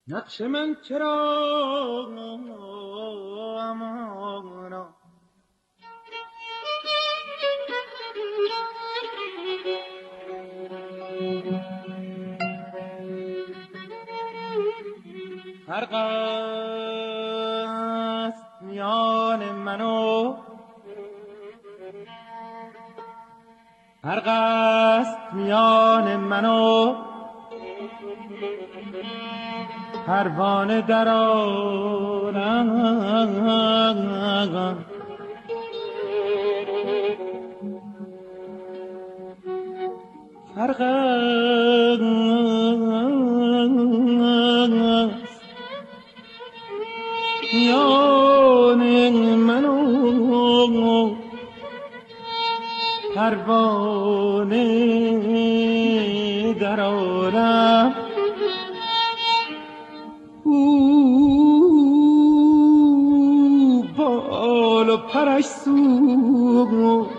نقش من چرا امانا فرق است میان من و فرق است میان من و پروانه در عالم فرق است میان من و پروانه در عالم او بال و پرش سوخت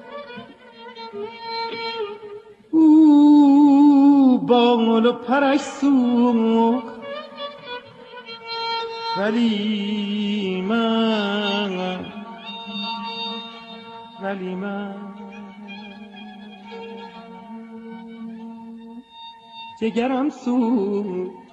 او بال و پرش سوخت ولی من جگرم سوخت